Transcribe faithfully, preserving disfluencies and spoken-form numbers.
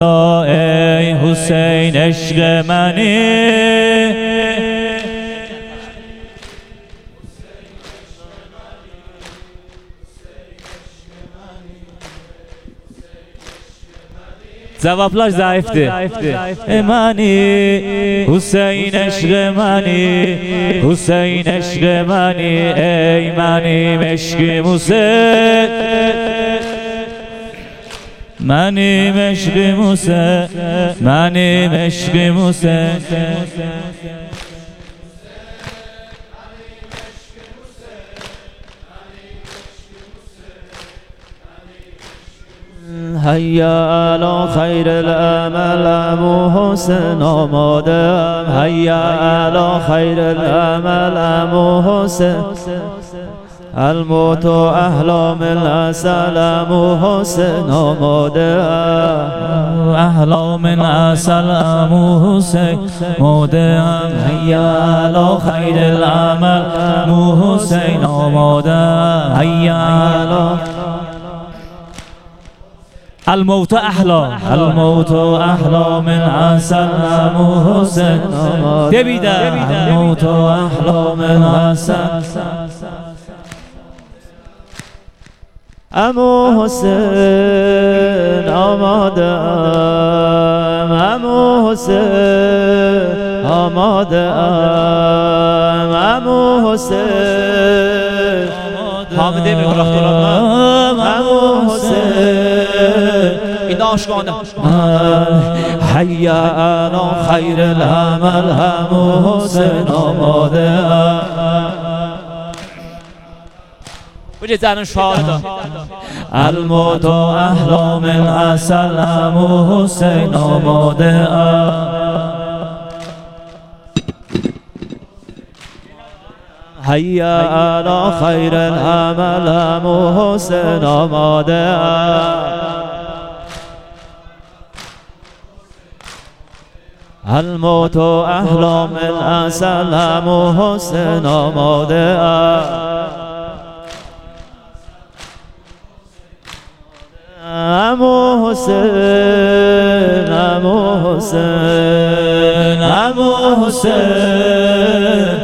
ای حسین عشق منی جوابلاش ضعیفته منی حسین عشق منی حسین عشق منی ای منی مشک موسی منی مشک موسی منی مشک موسی هيا على خير الأمل أبو حسن آمادم هيا على خير الأمل أبو حسن الموت أحلام العسل أبو حسن آماده أحلام العسل أبو حسن آماده هيا على خير الأمل أبو حسن آماده هيا على الموت أحلى الموت أحلى من عسل أبو حسن تبيدا الموت أحلى من عسل أبو حسن آماده أبو حسن آماده أبو حسن حامده به رفت أبو حسن این آشکانه هيا على خير العمل أبو حسن آماده بجه زنان شاهده الموت أحلى من عسل أبو حسن آماده هيا على خير العمل أبو حسن آماده الموت أحلى من عسل أبو حسن آماده أبو حسن أبو حسن أبو حسن